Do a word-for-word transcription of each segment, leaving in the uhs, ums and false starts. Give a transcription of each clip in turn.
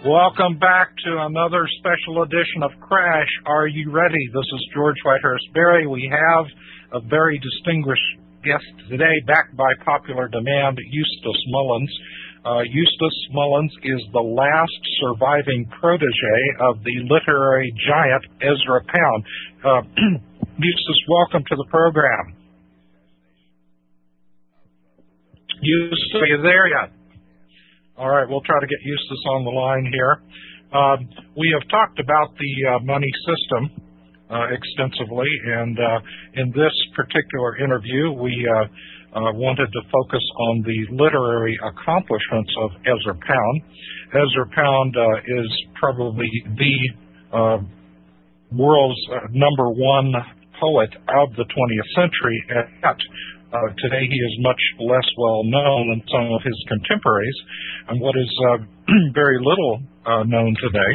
Welcome back to another special edition of Crash. Are you ready? This is George Whitehurst Berry. We have a very distinguished guest today, backed by popular demand, Eustace Mullins. Uh, Eustace Mullins is the last surviving protege of the literary giant Ezra Pound. Uh, Eustace, welcome to the program. Eustace, are you there yet? All right, we'll try to get Eustace on the line here. Uh, we have talked about the uh, money system uh, extensively, and uh, in this particular interview, we uh, uh, wanted to focus on the literary accomplishments of Ezra Pound. Ezra Pound uh, is probably the uh, world's uh, number one poet of the twentieth century, at Uh, today he is much less well known than some of his contemporaries, and what is uh, very little uh, known today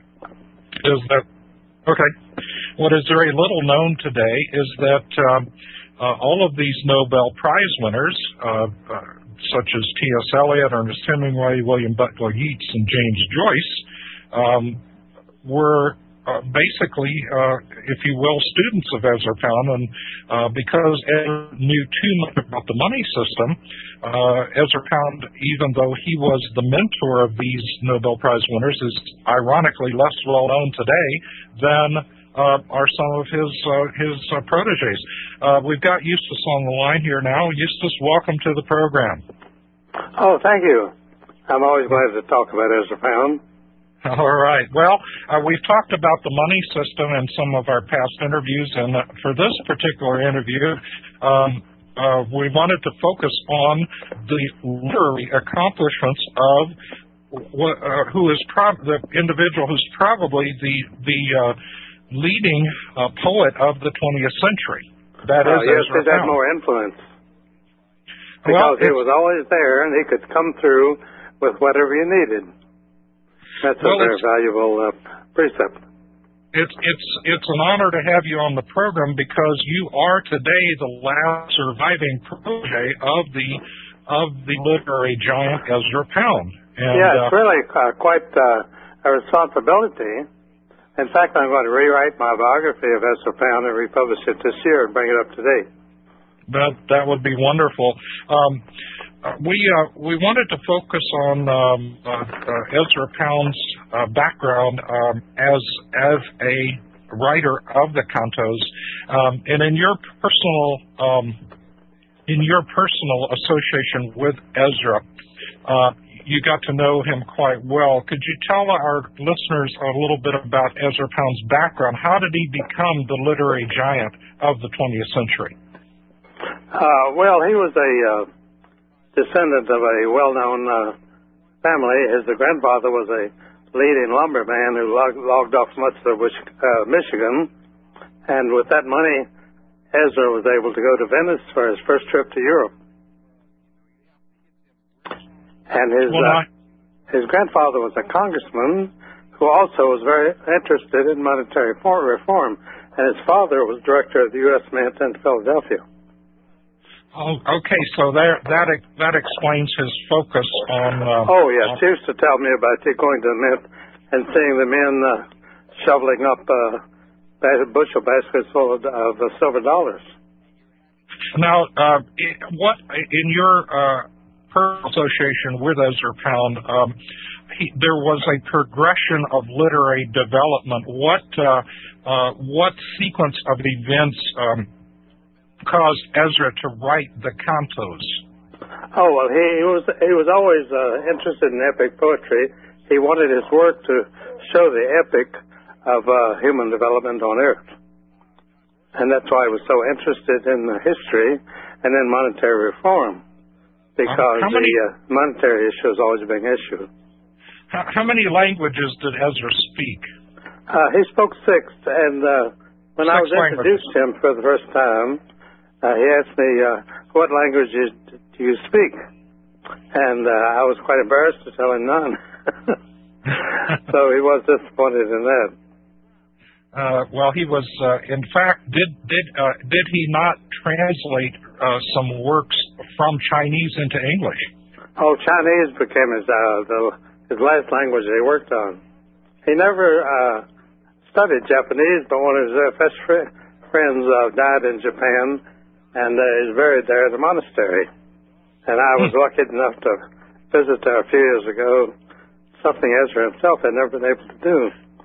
is that, okay, what is very little known today is that um, uh, all of these Nobel Prize winners, uh, uh, such as T S Eliot, Ernest Hemingway, William Butler Yeats, and James Joyce, um, were Uh, basically, uh, if you will, students of Ezra Pound, and uh, because Ezra knew too much about the money system, uh, Ezra Pound, even though he was the mentor of these Nobel Prize winners, is ironically less well known today than uh, are some of his uh, his uh, proteges. Uh, we've got Eustace on the line here now. Eustace, welcome to the program. Oh, thank you. I'm always glad to talk about Ezra Pound. All right. Well, uh, we've talked about the money system in some of our past interviews, and uh, for this particular interview, um, uh, we wanted to focus on the literary accomplishments of what, uh, who is prob- the individual who's probably the the uh, leading uh, poet of the twentieth century. That uh, is yes, Ezra he had Pound. more influence because well, he was always there, and he could come through with whatever you needed. That's well, a very valuable uh, precept. It's it's it's an honor to have you on the program because you are today the last surviving protege of the of the literary giant Ezra Pound. And, yeah, it's uh, really uh, quite uh, a responsibility. In fact, I'm going to rewrite my biography of Ezra Pound and republish it this year and bring it up to date. That that would be wonderful. Um, Uh, we uh, we wanted to focus on um, uh, uh, Ezra Pound's uh, background um, as as a writer of the cantos, um, and in your personal um, in your personal association with Ezra, uh, you got to know him quite well. Could you tell our listeners a little bit about Ezra Pound's background? How did he become the literary giant of the twentieth century? Uh, well, he was a uh descendant of a well-known uh, family. His grandfather was a leading lumberman who logged, logged off much of uh, Michigan, and with that money, Ezra was able to go to Venice for his first trip to Europe. And his well, uh, his grandfather was a congressman who also was very interested in monetary reform, and his father was director of the U S Mint in Philadelphia. Oh, okay, so there, that that explains his focus on... Uh, oh, yes. On... He used to tell me about going to the mint and seeing the men uh, shoveling up uh, bushel baskets full of, of uh, silver dollars. Now, uh, what in your uh, personal association with Ezra Pound, um, he, there was a progression of literary development. What, uh, uh, what sequence of events... Um, caused Ezra to write the cantos? Oh, well, he, he was he was always uh, interested in epic poetry. He wanted his work to show the epic of uh, human development on Earth. And that's why he was so interested in uh, history and in monetary reform, because uh, many, the uh, monetary issue is always a big issue. How, how many languages did Ezra speak? Uh, he spoke six, and uh, when six I was introduced to him for the first time, Uh, he asked me, uh, what languages do you speak? And uh, I was quite embarrassed to tell him none. So he was disappointed in that. Uh, well, he was, uh, in fact, did did uh, did he not translate uh, some works from Chinese into English? Oh, Chinese became his uh, the his last language that he worked on. He never uh, studied Japanese, but one of his uh, best fr- friends uh, died in Japan, and uh, he's buried there at the monastery. And I was lucky enough to visit there a few years ago, something Ezra himself had never been able to do.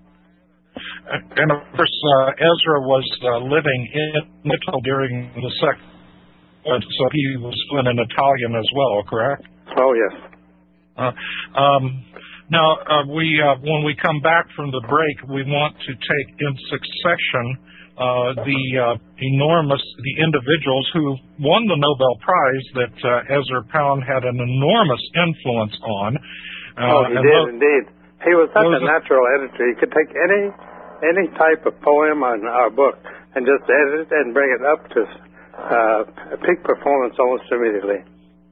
And of course, uh, Ezra was uh, living in Italy during the second, so he was fluent in Italian as well, correct? Oh, yes. Uh, um, now, uh, we uh, when we come back from the break, we want to take in succession uh, the uh, enormous, the individuals who won the Nobel Prize that uh, Ezra Pound had an enormous influence on. Uh, oh, he did those, indeed. He was such was a natural editor. He could take any any type of poem on our book and just edit it and bring it up to uh, peak performance almost immediately.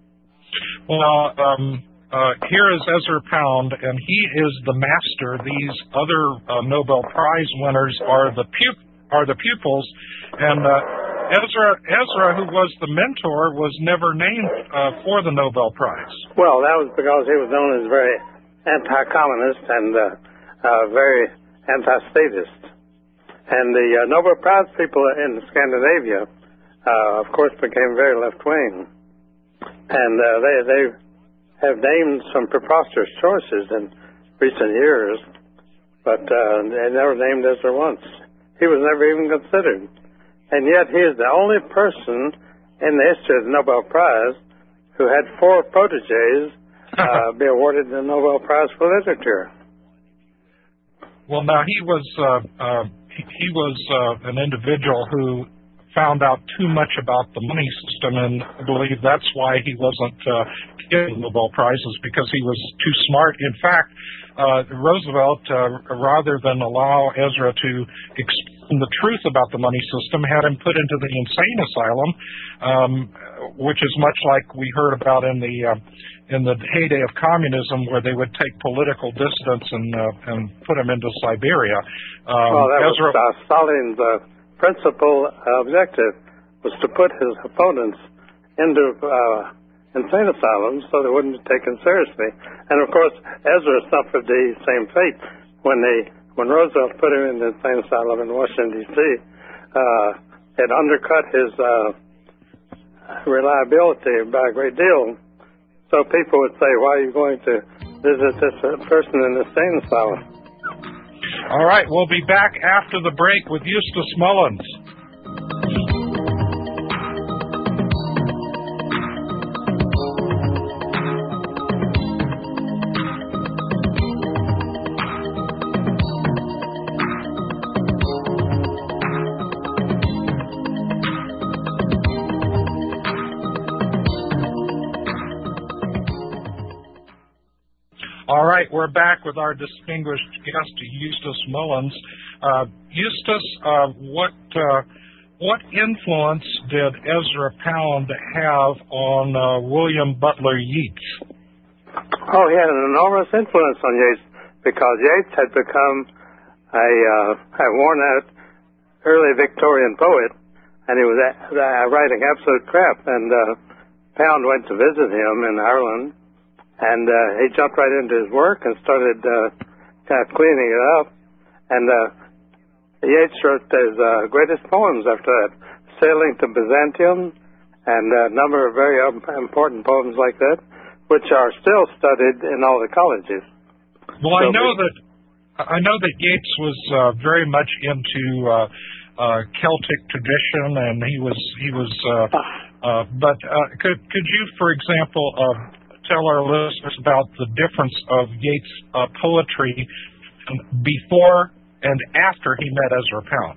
Well, um, uh, here is Ezra Pound, and he is the master. These other uh, Nobel Prize winners are the pu- are the pupils, and uh, Ezra Ezra, who was the mentor, was never named uh, for the Nobel Prize. Well, that was because he was known as very anti-communist and uh, uh, very anti-statist. And the uh, Nobel Prize people in Scandinavia, uh, of course, became very left-wing. And uh, they they have named some preposterous choices in recent years, but uh, they never named Ezra once. He was never even considered. And yet he is the only person in the history of the Nobel Prize who had four proteges uh, be awarded the Nobel Prize for Literature. Well, now he was uh, uh, he, he was uh, an individual who found out too much about the money system, and I believe that's why he wasn't uh, getting Nobel Prizes, because he was too smart. In fact, uh, Roosevelt, uh, rather than allow Ezra to explain the truth about the money system, had him put into the insane asylum, um, which is much like we heard about in the uh, in the heyday of communism, where they would take political dissidents and uh, and put them into Siberia. Um, well, that Ezra, was uh, Stalin's uh, principal objective, was to put his opponents into uh, insane asylums so they wouldn't be taken seriously. And of course, Ezra suffered the same fate when they when Roosevelt put him in the insane asylum in Washington, D C Uh, it undercut his uh, reliability by a great deal. So people would say, why are you going to visit this person in the insane asylum? All right, we'll be back after the break with Eustace Mullins. All right, we're back with our distinguished guest, Eustace Mullins. Uh, Eustace, uh, what uh, what influence did Ezra Pound have on uh, William Butler Yeats? Oh, he had an enormous influence on Yeats, because Yeats had become a, uh, a worn-out early Victorian poet, and he was uh, writing absolute crap. And uh, Pound went to visit him in Ireland, and uh, he jumped right into his work and started uh, kind of cleaning it up. And uh, Yeats wrote his uh, greatest poems after that, Sailing to Byzantium, and a number of very important poems like that, which are still studied in all the colleges. Well, so I know that I know that Yeats was uh, very much into uh, uh, Celtic tradition, and he was he was. Uh, uh, but uh, could could you, for example, uh, tell our listeners about the difference of Yeats' uh, poetry before and after he met Ezra Pound?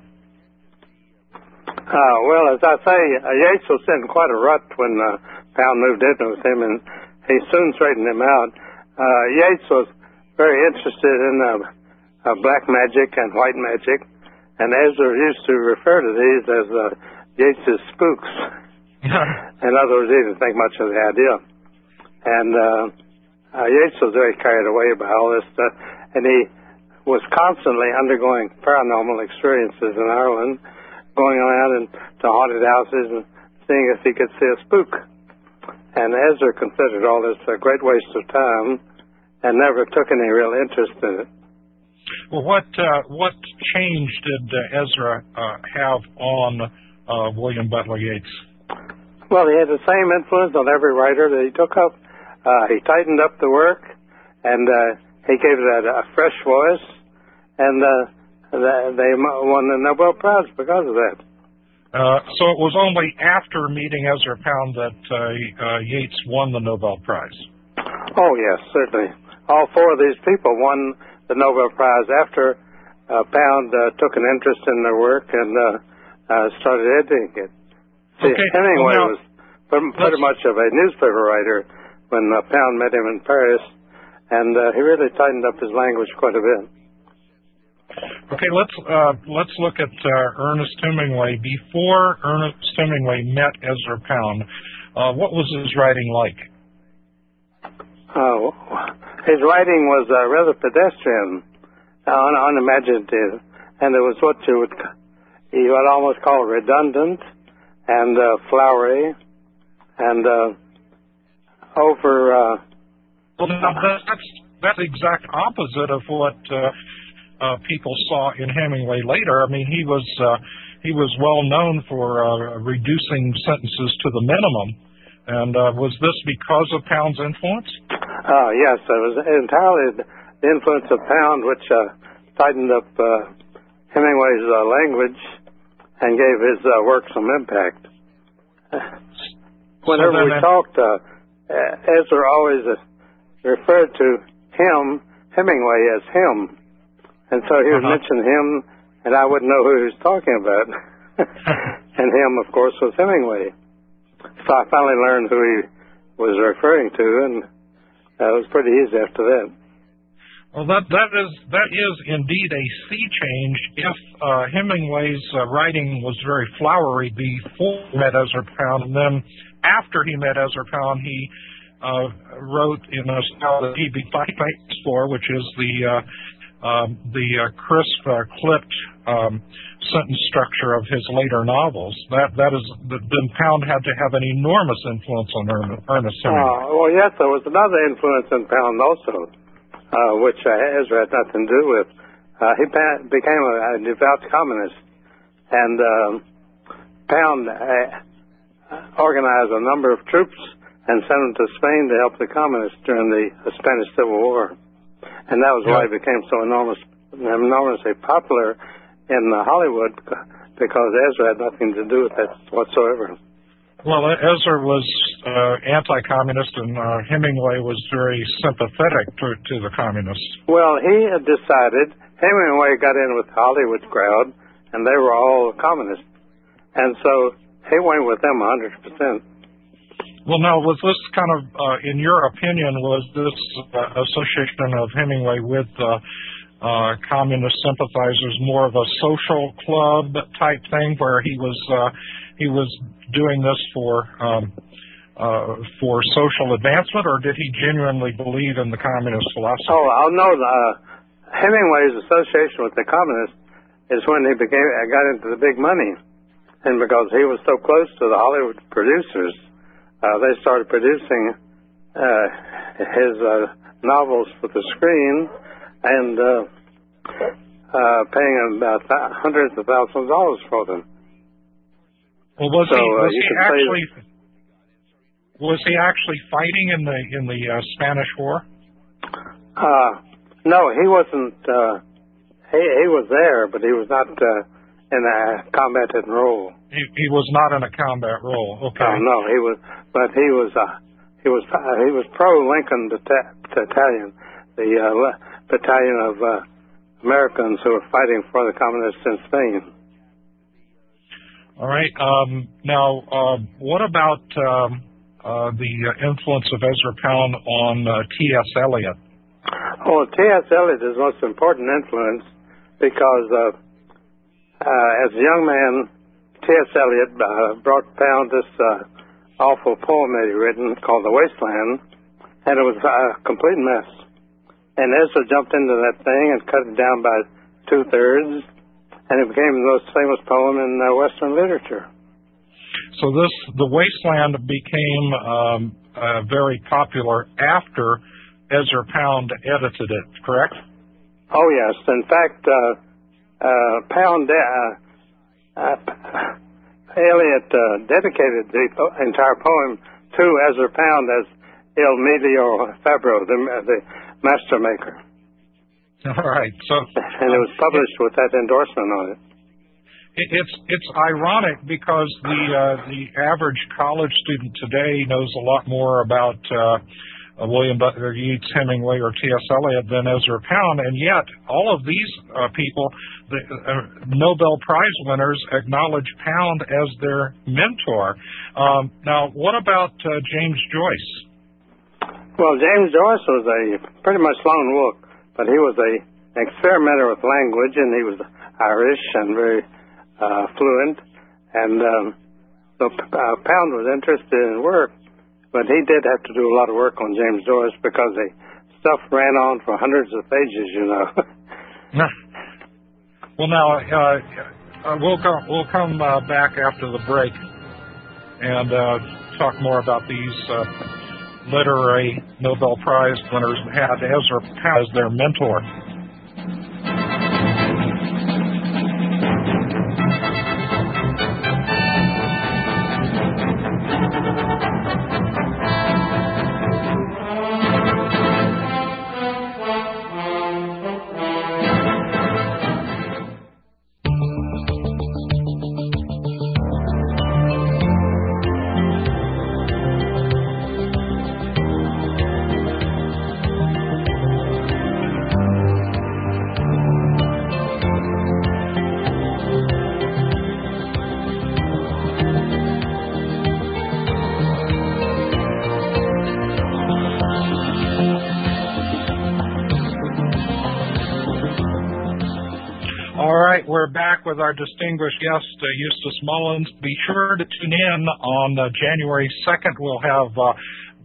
Uh, well, as I say, uh, Yeats was in quite a rut when uh, Pound moved in with him, and he soon straightened him out. Uh, Yeats was very interested in uh, uh, black magic and white magic, and Ezra used to refer to these as uh, Yeats' spooks. In other words, he didn't think much of the idea. And uh, uh, Yeats was very carried away by all this stuff, and he was constantly undergoing paranormal experiences in Ireland, going around and to haunted houses and seeing if he could see a spook. And Ezra considered all this a great waste of time, and never took any real interest in it. Well, what uh, what change did uh, Ezra uh, have on uh, William Butler Yeats? Well, he had the same influence on every writer that he took up. Uh, he tightened up the work, and uh, he gave it a, a fresh voice, and uh, they won the Nobel Prize because of that. Uh, so it was only after meeting Ezra Pound that uh, uh, Yeats won the Nobel Prize? Oh, yes, certainly. All four of these people won the Nobel Prize after uh, Pound uh, took an interest in their work and uh, uh, started editing it. See, okay. Hemingway well, now, was pretty, pretty much of a newspaper writer when uh, Pound met him in Paris, and uh, he really tightened up his language quite a bit. Okay, let's uh, let's look at uh, Ernest Hemingway. Before Ernest Hemingway met Ezra Pound, uh, what was his writing like? Oh, his writing was uh, rather pedestrian, un- unimaginative, and it was what you would you would almost call redundant and uh, flowery and uh, over. Uh, well, now that's that's the exact opposite of what uh, uh, people saw in Hemingway later. I mean, he was uh, he was well known for uh, reducing sentences to the minimum. And uh, was this because of Pound's influence? Uh, yes, it was entirely the influence of Pound, which uh, tightened up uh, Hemingway's uh, language and gave his uh, work some impact. Whenever so we then, talked, uh, Ezra always uh, referred to him, Hemingway, as him. And so he would uh-huh. mention him, and I wouldn't know who he was talking about. And him, of course, was Hemingway. So I finally learned who he was referring to, and uh, it was pretty easy after that. Well, that that is that is indeed a sea change. If uh, Hemingway's uh, writing was very flowery before he met Ezra Pound, and then after he met Ezra Pound, he uh, wrote in a style that he became famous for, which is the uh, um, the uh, crisp, uh, clipped um, sentence structure of his later novels. That that is, then Pound had to have an enormous influence on Ernest Hemingway. Uh, well, yes, there was another influence in Pound also, uh, which uh, Ezra had nothing to do with. Uh, he pa- became a, a devout communist, and um, Pound uh, organized a number of troops and sent them to Spain to help the communists during the Spanish Civil War. And that was why he became so enormous, enormously popular in uh, Hollywood, because Ezra had nothing to do with that whatsoever. Well, Ezra was uh, anti-communist, and uh, Hemingway was very sympathetic to, to the communists. Well, he had decided, Hemingway got in with the Hollywood crowd, and they were all communists. And so he went with them one hundred percent. Well, now, was this kind of, uh, in your opinion, was this uh, association of Hemingway with uh, uh, communist sympathizers more of a social club type thing, where he was uh, he was doing this for um, uh, for social advancement, or did he genuinely believe in the communist philosophy? Oh, I know. Uh, Hemingway's association with the communists is when he became got into the big money, and because he was so close to the Hollywood producers. Uh, they started producing uh, his uh, novels for the screen and uh, uh, paying him about th- hundreds of thousands of dollars for them. Well, was so, he, was uh, he actually was he actually fighting in the in the uh, Spanish War? Uh, no, he wasn't. Uh, he he was there, but he was not uh, in a combatant role. He, he was not in a combat role. Okay. Uh, no, he was. But he was uh, he was uh, he was pro Lincoln Battalion, the uh, battalion of uh, Americans who were fighting for the communists in Spain. All right. Um, now, uh, what about um, uh, the influence of Ezra Pound on uh, T S Eliot? Oh, T S Eliot is the most important influence because uh, uh, as a young man, T S Eliot uh, brought Pound this. Uh, awful poem that he written called The Wasteland, and it was a complete mess. And Ezra jumped into that thing and cut it down by two-thirds, and it became the most famous poem in uh, Western literature. So this, The Wasteland became um, uh, very popular after Ezra Pound edited it, correct? Oh, yes. In fact, uh, uh, Pound, uh, uh, Eliot uh, dedicated the entire poem to Ezra Pound as Il Medio Fabbro, the, the master maker. All right. So, and it was published with that endorsement on it. It's it's ironic because the uh, the average college student today knows a lot more about uh, uh, William Butler Yeats, Hemingway, or T S Eliot than Ezra Pound, and yet all of these uh, people, the uh, Nobel Prize winners, acknowledge Pound as their mentor. Um, now, what about uh, James Joyce? Well, James Joyce was a pretty much lone wolf, but he was a experimenter with language, and he was Irish and very uh, fluent. And um, so uh, Pound was interested in work, but he did have to do a lot of work on James Joyce because the stuff ran on for hundreds of pages, you know. Well, now uh, uh, we'll come we'll come uh, back after the break and uh, talk more about these uh, literary Nobel Prize winners who had Ezra Pound as their mentor. We're back with our distinguished guest, uh, Eustace Mullins. Be sure to tune in on uh, January second. We'll have uh,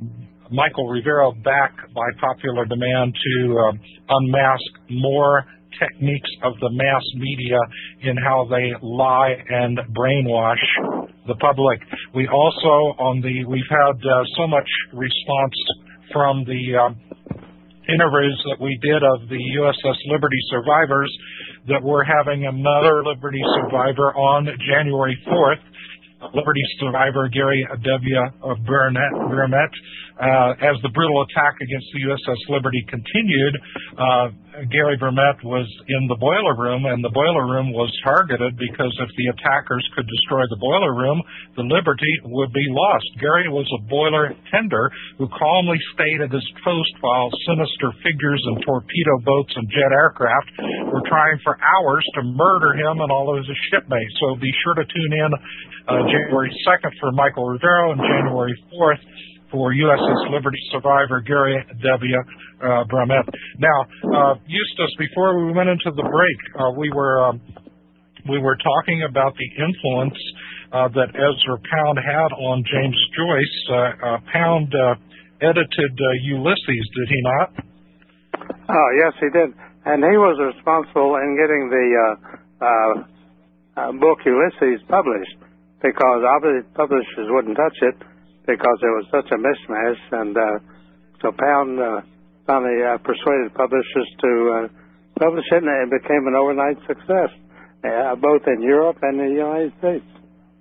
Michael Rivero back by popular demand to uh, unmask more techniques of the mass media in how they lie and brainwash the public. We also, on the, we've had uh, so much response from the uh, interviews that we did of the U S S Liberty survivors that we're having another Liberty survivor on January fourth. Liberty survivor Gary W. Burnett, Burnett uh, as the brutal attack against the U S S Liberty continued, uh, Gary Burnett was in the boiler room, and the boiler room was targeted because if the attackers could destroy the boiler room, the Liberty would be lost. Gary was a boiler tender who calmly stayed at his post while sinister figures in torpedo boats and jet aircraft were trying for hours to murder him and all of his shipmates. So be sure to tune in uh, January second for Michael Rivero and January fourth for U S S Liberty survivor Gary W. Uh, Burnett. Now, uh, Eustace, before we went into the break, uh, we were um, we were talking about the influence uh, that Ezra Pound had on James Joyce. Uh, uh, Pound uh, edited uh, Ulysses, did he not? Oh, yes, he did. And he was responsible in getting the uh, uh, uh, book Ulysses published, because obviously publishers wouldn't touch it because it was such a mishmash. And uh, so Pound uh, finally uh, persuaded publishers to uh, publish it, and it became an overnight success, uh, both in Europe and the United States.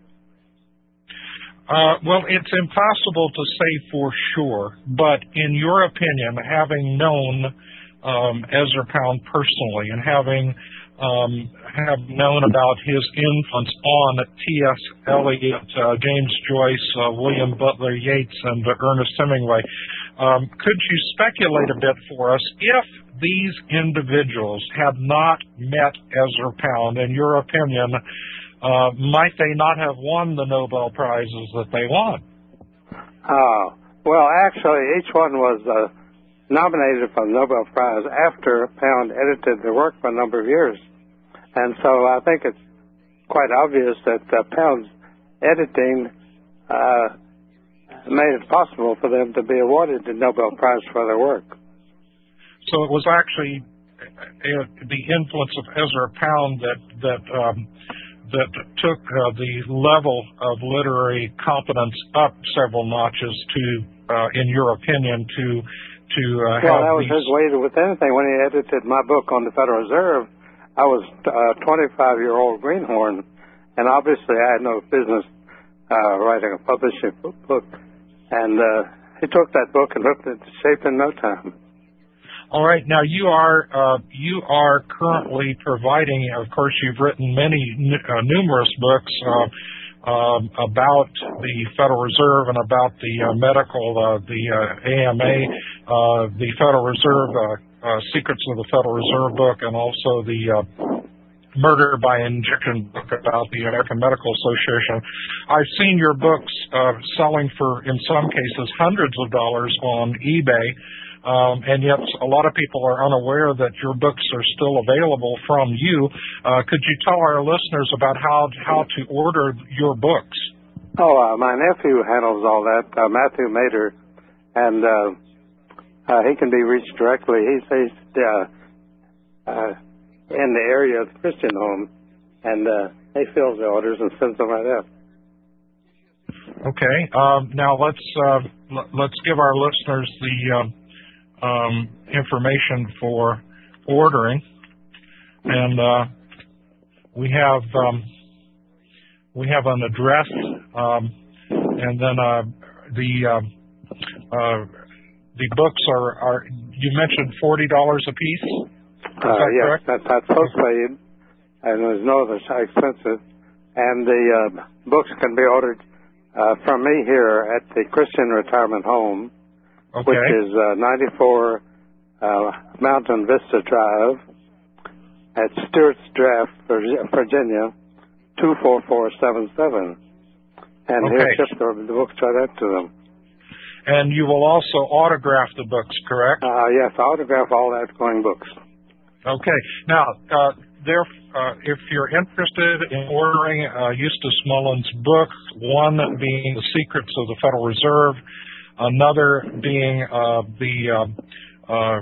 Uh, well, it's impossible to say for sure, but in your opinion, having known um, Ezra Pound personally and having um, have known about his influence on T S Eliot, uh, James Joyce, uh, William Butler Yeats, and uh, Ernest Hemingway, um, could you speculate a bit for us if these individuals had not met Ezra Pound? In your opinion, uh, might they not have won the Nobel Prizes that they won? Oh, well, actually, each one was uh, nominated for the Nobel Prize after Pound edited the work for a number of years. And so I think it's quite obvious that uh, Pound's editing uh, made it possible for them to be awarded the Nobel Prize for their work. So it was actually uh, the influence of Ezra Pound that that um, that took uh, the level of literary competence up several notches to, uh, in your opinion, to to uh, well, have that was these... his way to, with anything. When he edited my book on the Federal Reserve, I was a twenty-five-year-old greenhorn, and obviously I had no business uh, writing a publishing book. And uh, he took that book and hooked it to shape in no time. All right. Now you are uh, you are currently providing. Of course, you've written many uh, numerous books uh, um, about the Federal Reserve and about the uh, medical, uh, the uh, A M A, uh, the Federal Reserve uh, uh, Secrets of the Federal Reserve book, and also the uh, Murder by Injection book about the American Medical Association. I've seen your books uh, selling for, in some cases, hundreds of dollars on eBay. Um, and yet a lot of people are unaware that your books are still available from you. Uh, could you tell our listeners about how how to order your books? Oh, uh, my nephew handles all that, uh, Matthew Mater, and uh, uh, he can be reached directly. He's, he's uh, uh, in the area of the Christian Home, and uh, he fills the orders and sends them right out. Okay. Um, now let's uh, l- let's give our listeners the uh, Um, information for ordering, and uh, we have um, we have an address, um, and then uh, the uh, uh, the books are, are you mentioned forty dollars a piece? Is uh, that yes, correct? that, that's postpaid, and there's no other expenses. And the uh, books can be ordered uh, from me here at the Christian Retirement Home. Okay. Which is uh, ninety-four uh, Mountain Vista Drive at Stewart's Draft, Virginia, two four four seven seven. And Okay. he'll ship the, the books right out to them. And you will also autograph the books, correct? Uh, yes, I autograph all outgoing books. Okay. Now, uh, there, uh, if you're interested in ordering uh, Eustace Mullins' book, one being The Secrets of the Federal Reserve, another being uh, the uh, uh,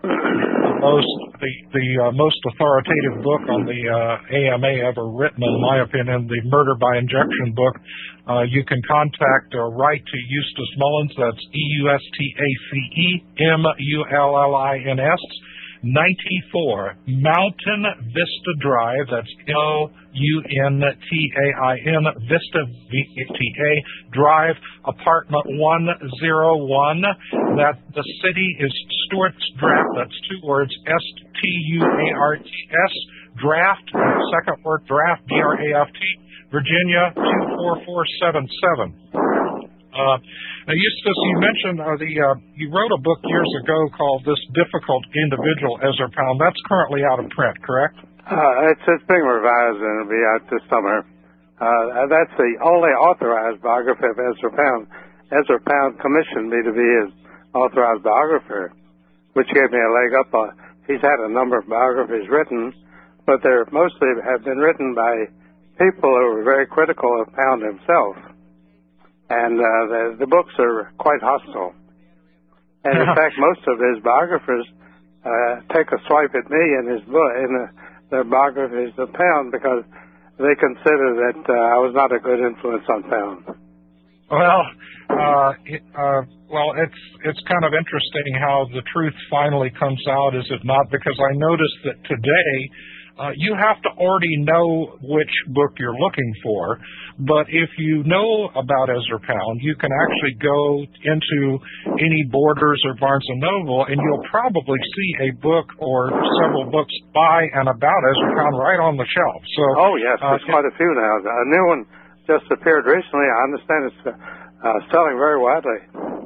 most the, the uh, most authoritative book on the uh, A M A ever written, in my opinion, the Murder by Injection book. Uh, you can contact or write to Eustace Mullins. That's E U S T A C E M U L L I N S. ninety-four Mountain Vista Drive, that's L U N T A I N, Vista, V T A, Drive, apartment one oh one. That the city is Stewart's Draft, that's two words, S T U A R T S, Draft, second word Draft, D R A F T, Virginia, two four four seven seven. Uh, now, Eustace, you mentioned uh, the uh, you wrote a book years ago called "This Difficult Individual," Ezra Pound. That's currently out of print, correct? Uh, it's, it's being revised and it'll be out this summer. Uh, that's the only authorized biography of Ezra Pound. Ezra Pound commissioned me to be his authorized biographer, which gave me a leg up. Uh, he's had a number of biographies written, but they mostly have been written by people who were very critical of Pound himself. And uh, the, the books are quite hostile. And in fact, most of his biographers uh, take a swipe at me in his book, in the, their biographies of Pound, because they consider that uh, I was not a good influence on Pound. Well, uh, it, uh, well, it's it's kind of interesting how the truth finally comes out, is it not? Because I noticed that today uh, you have to already know which book you're looking for. But if you know about Ezra Pound, you can actually go into any Borders or Barnes and Noble, and you'll probably see a book or several books by and about Ezra Pound right on the shelf. So, oh yes, there's uh, quite a few now. A new one just appeared recently. I understand it's uh, uh, selling very widely.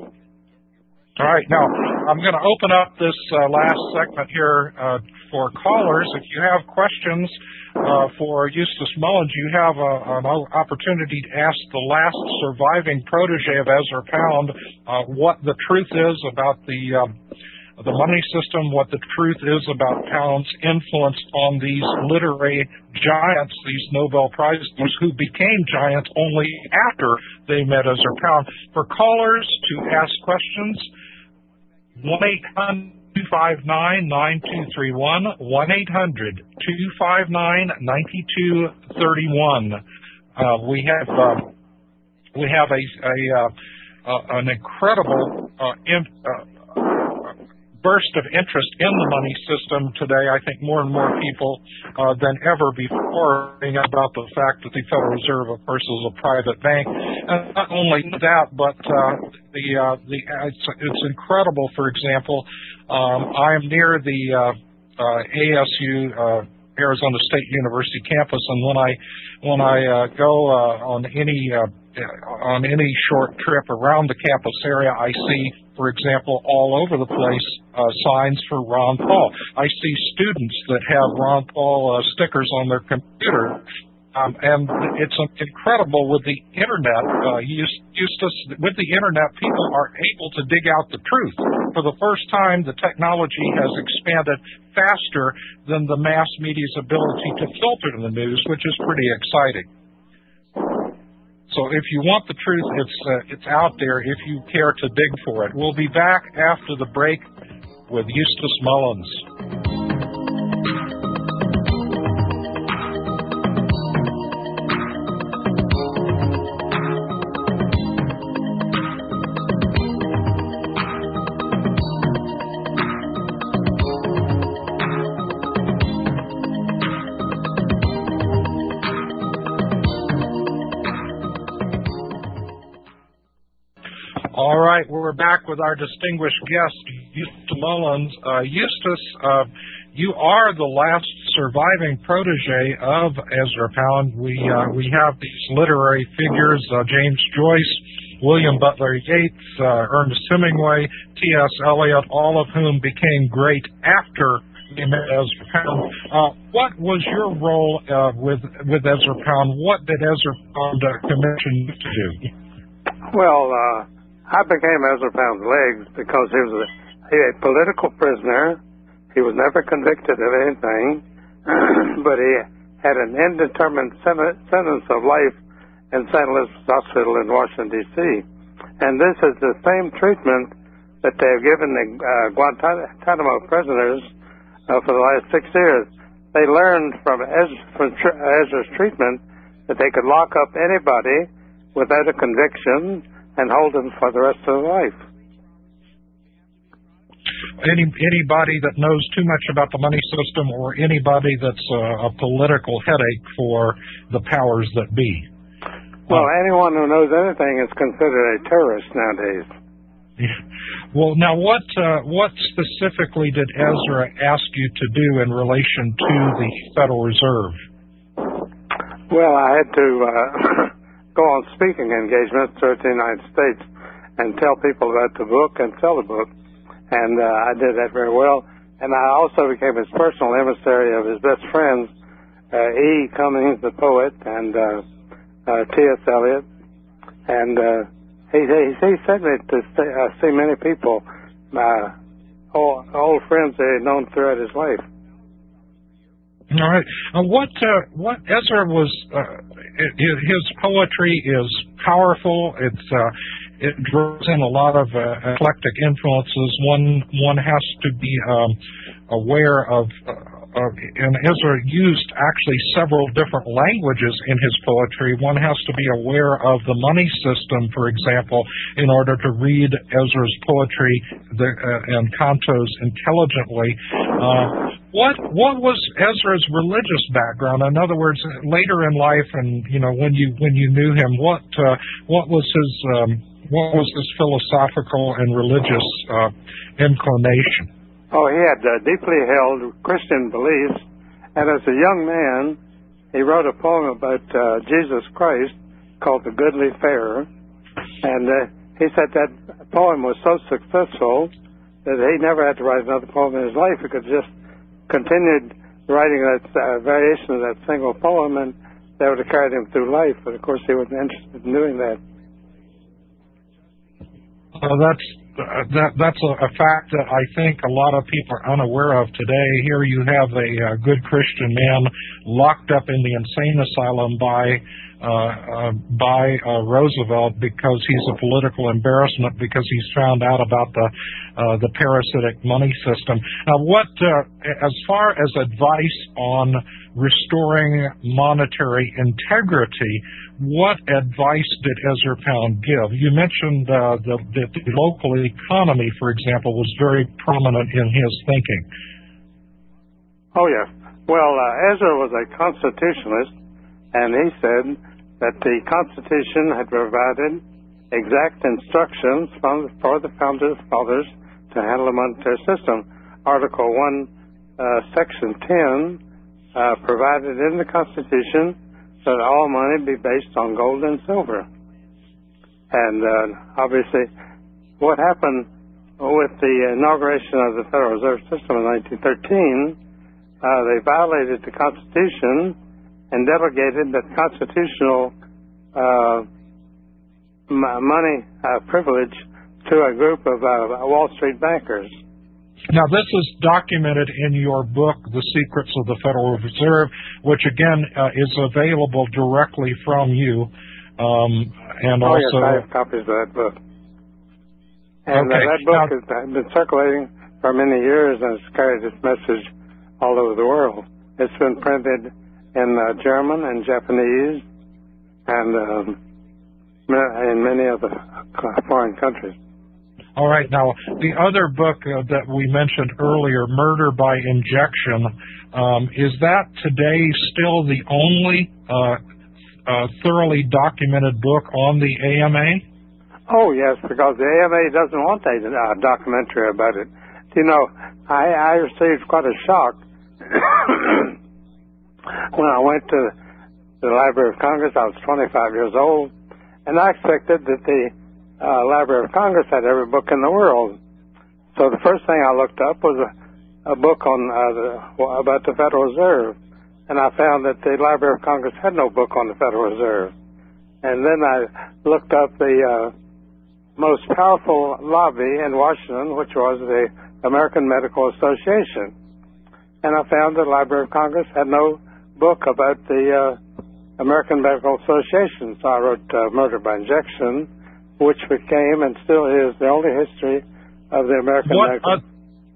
All right, now I'm going to open up this uh, last segment here uh, for callers. If you have questions uh, for Eustace Mullins, you have a, an opportunity to ask the last surviving protege of Ezra Pound uh, what the truth is about the uh, the money system, what the truth is about Pound's influence on these literary giants, these Nobel Prize winners who became giants only after they met Ezra Pound. For callers to ask questions, one eight hundred two five nine nine two three one, one eight hundred two five nine nine two three one. Uh, we have uh, we have a, a uh, uh, an incredible uh, in, uh, burst of interest in the money system today. I think more and more people uh, than ever before being about the fact that the Federal Reserve, of course, is a private bank. And not only that, but uh, the uh, the it's, it's incredible. For example, um, I am near the uh, uh, A S U. Uh, Arizona State University campus, and when I when I uh, go uh, on any uh, on any short trip around the campus area, I see, for example, all over the place uh, signs for Ron Paul. I see students that have Ron Paul uh, stickers on their computer. Um, and it's incredible with the internet, uh, Eustace, with the internet, people are able to dig out the truth. For the first time, the technology has expanded faster than the mass media's ability to filter the news, which is pretty exciting. So if you want the truth, it's, uh, it's out there if you care to dig for it. We'll be back after the break with Eustace Mullins. All right, we're back with our distinguished guest, Eustace Mullins. Uh, Eustace, uh, you are the last surviving protege of Ezra Pound. We uh, we have these literary figures, uh, James Joyce, William Butler Yeats, uh, Ernest Hemingway, T S Eliot, all of whom became great after we met Ezra Pound. Uh, what was your role uh, with with Ezra Pound? What did Ezra Pound uh, commission you to do? Well, uh, I became Ezra Pound's legs because he was a, he a political prisoner. He was never convicted of anything, but he had an indeterminate sen- sentence of life in Saint Elizabeth's Hospital in Washington, D C And this is the same treatment that they have given the uh, Guantanamo prisoners uh, for the last six years. They learned from, Ez- from tr- Ezra's treatment that they could lock up anybody without a conviction and hold them for the rest of their life. Any anybody that knows too much about the money system, or anybody that's a, a political headache for the powers that be. Well, uh, anyone who knows anything is considered a terrorist nowadays. Well, now what uh, what specifically did Ezra ask you to do in relation to the Federal Reserve? Well, I had to uh, go on speaking engagements throughout the United States and tell people about the book and sell the book. And uh, I did that very well. And I also became his personal emissary of his best friends, uh, E. Cummings, the poet, and uh, uh, T S Eliot. And uh, he, he, he sent me to see, uh, see many people, uh, old, old friends that he had known throughout his life. All right. Uh, what uh, what Ezra was, uh, it, it, his poetry is powerful. It's uh, it draws in a lot of uh, eclectic influences. One one has to be um, aware of, uh, of, and Ezra used actually several different languages in his poetry. One has to be aware of the money system, for example, in order to read Ezra's poetry the, uh, and cantos intelligently. Uh, What what was Ezra's religious background? In other words, later in life, and you know, when you when you knew him, what uh, what was his um, what was his philosophical and religious uh, inclination? Oh, he had uh, deeply held Christian beliefs, and as a young man, he wrote a poem about uh, Jesus Christ called "The Goodly Fare," and uh, he said that poem was so successful that he never had to write another poem in his life. He could just continued writing that uh, variation of that single poem, and that would have carried him through life. But of course, he wasn't interested in doing that. Well, that's uh, that that's a, a fact that I think a lot of people are unaware of today. Here you have a, a good Christian man locked up in the insane asylum by uh, uh, by uh, Roosevelt because he's a political embarrassment because he's found out about the uh, the parasitic money system. Now, what uh, as far as advice on restoring monetary integrity, what advice did Ezra Pound give? You mentioned uh, the, that the local economy, for example, was very prominent in his thinking. Oh, yes. Well, uh, Ezra was a constitutionalist, and he said that the Constitution had provided exact instructions from, for the founders fathers to handle the monetary system. Article one, uh, Section ten, uh, provided in the Constitution that all money be based on gold and silver. And uh, obviously, what happened with the inauguration of the Federal Reserve System in nineteen thirteen, uh, they violated the Constitution and delegated the constitutional uh, m- money uh, privilege to a group of uh, Wall Street bankers. Now, this is documented in your book, The Secrets of the Federal Reserve, which, again, uh, is available directly from you. Um, and oh, also, yes, I have copies of that book. And okay. uh, that book now, has been circulating for many years and has carried its message all over the world. It's been printed in uh, German and Japanese and um, in many other foreign countries. All right. Now, the other book uh, that we mentioned earlier, Murder by Injection, um, is that today still the only uh, uh, thoroughly documented book on the A M A? Oh, yes, because the A M A doesn't want a uh, documentary about it. You know, I, I received quite a shock when I went to the Library of Congress. I was twenty-five years old, and I expected that the uh, Library of Congress had every book in the world. So the first thing I looked up was a, a book on uh, the, about the Federal Reserve, and I found that the Library of Congress had no book on the Federal Reserve. And then I looked up the uh, most powerful lobby in Washington, which was the American Medical Association. And I found the Library of Congress had no book about the uh, American Medical Association. So I wrote uh, Murder by Injection, which became and still is the only history of the American what, Medical uh,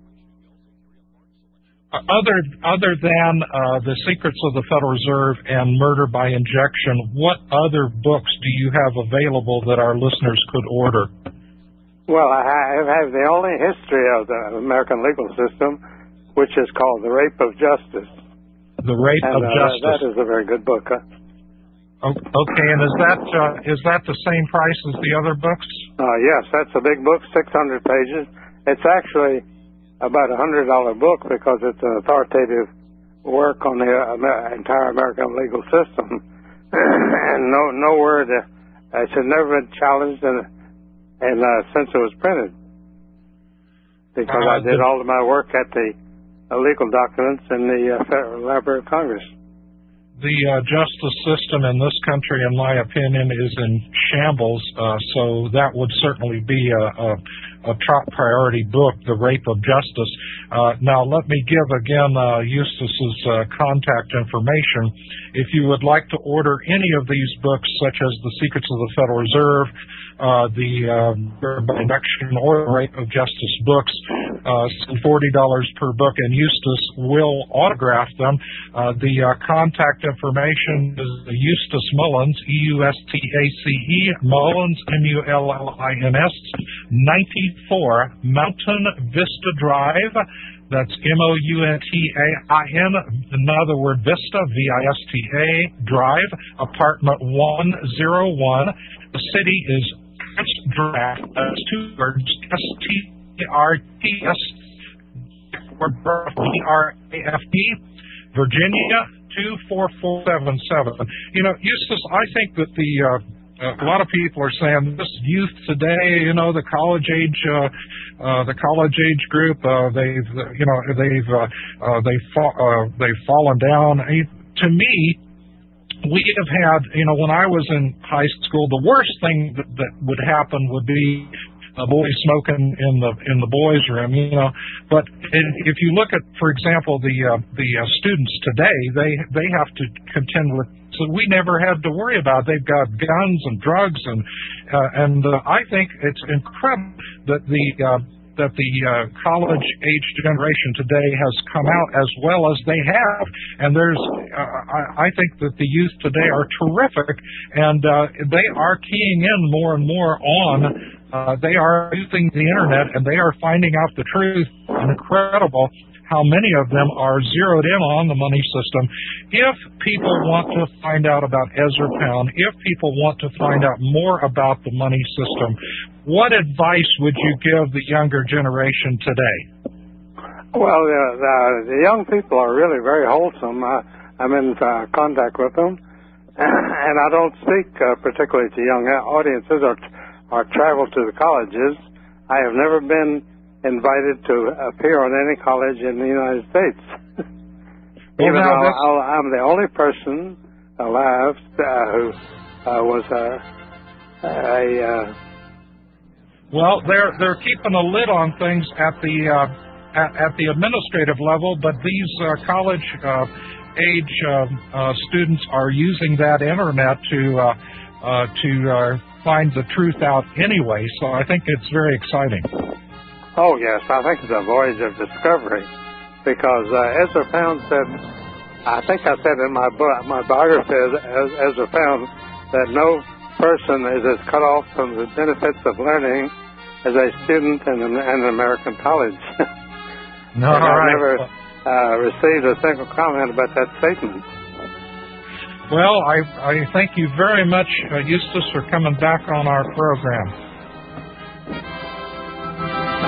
Other other than uh, The Secrets of the Federal Reserve and Murder by Injection, what other books do you have available that our listeners could order? Well, I have the only history of the American legal system, which is called The Rape of Justice. The Rape and, of uh, Justice. That is a very good book. Huh? Okay, and is that uh, is that the same price as the other books? Uh, yes, that's a big book, six hundred pages. It's actually about a one hundred dollars book because it's an authoritative work on the uh, entire American legal system. And no no word, uh, it has never been challenged in, in, uh, since it was printed. Because uh, I did the, all of my work at the uh, legal documents in the uh, Federal Library of Congress. The uh, justice system in this country, in my opinion, is in shambles, uh, so that would certainly be a, a, a top priority book, The Rape of Justice. Uh, now, let me give again uh, Eustace's uh, contact information. If you would like to order any of these books, such as The Secrets of the Federal Reserve, uh, the uh, Injection or The Rape of Justice books, uh, forty dollars per book, and Eustace will autograph them. Uh, the uh, contact information is Eustace Mullins, E U S T A C E, Mullins, M U L L I N S, ninety-four Mountain Vista Drive. That's M O U N T A I N, another word, Vista, V I S T A, Drive, apartment one oh one. The city is Draft, that's two words, S T R T S, B R A F D, Virginia, two four four seven seven. You know, Eustace, I think that the uh, uh, a lot of people are saying this youth today, you know, the college age, uh, uh, the college age group, uh, they've, uh, you know, they've, uh, uh, they've, fa- uh, they've fallen down. I, to me, we have had, you know, when I was in high school, the worst thing that, that would happen would be uh, boys smoking in the in the boys' room, you know. But if you look at, for example, the uh, the uh, students today, they they have to contend with. So we never had to worry about it. They've got guns and drugs, and uh, and uh, I think it's incredible that the uh, that the uh, college-age generation today has come out as well as they have. And there's, uh, I, I think that the youth today are terrific, and uh, they are keying in more and more on. Uh, they are using the internet, and they are finding out the truth. Incredible how many of them are zeroed in on the money system. If people want to find out about Ezra Pound, if people want to find out more about the money system, what advice would you give the younger generation today? Well, uh, the, the young people are really very wholesome. Uh, I'm in uh, contact with them, and I don't speak uh, particularly to young audiences or, or travel to the colleges. I have never been invited to appear on any college in the United States. Well, Even now though I'm the only person alive uh, who uh, was a, a uh, well, they're they're keeping a lid on things at the uh, at, at the administrative level, but these uh, college uh, age uh, uh, students are using that internet to uh, uh, to uh, find the truth out anyway. So I think it's very exciting. Oh, yes, I think it's a voyage of discovery, because uh, Ezra Pound said, I think I said in my book, my biography as Ezra Pound, that no person is as cut off from the benefits of learning as a student in an, in an American college. No, and all I've right. never uh, received a single comment about that statement. Well, I, I thank you very much, uh, Eustace, for coming back on our program.